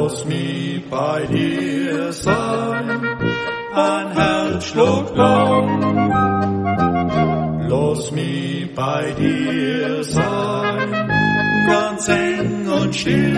Lass mich bei dir sein, ein Herzschlag lang. Lass mich bei dir sein, ganz eng und still.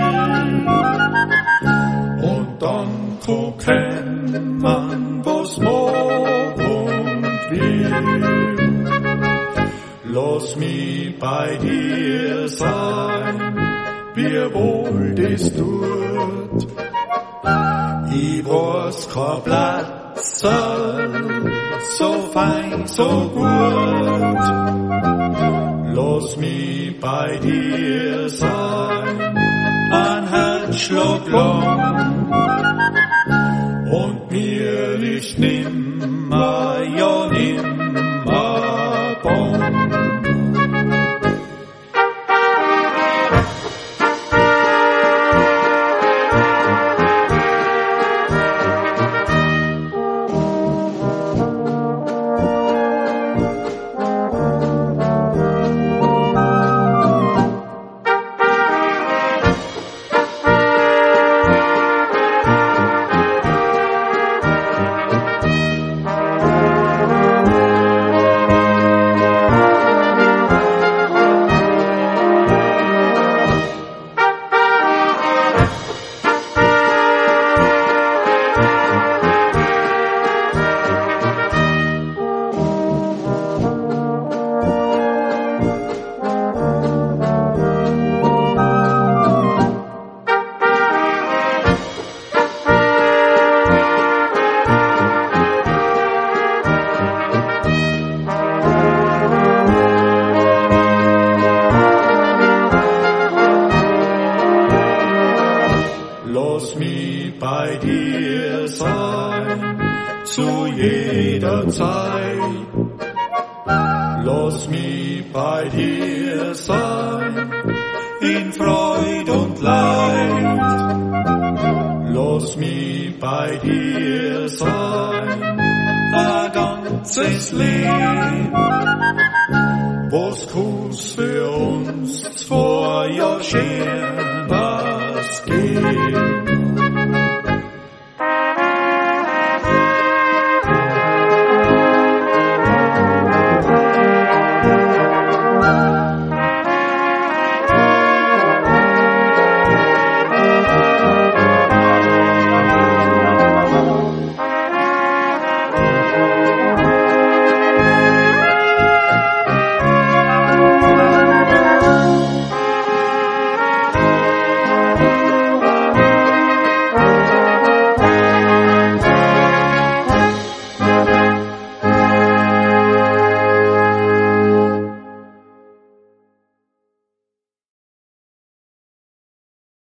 Und dann gucken man, was morgen will. Lass mich bei dir sein, wie wohl das tut. Ich weiß kein Platz, so fein, so gut. Lass mich bei dir sein, ein Herzschlag lang. Und mir liegt nimmer, ja nimmer bang. Lass mich bei dir sein, zu jeder Zeit. Lass mich bei dir sein, in Freud und Leid. Lass mich bei dir sein, ein ganzes Leben. Was Kuss für uns 2 Jahr schien.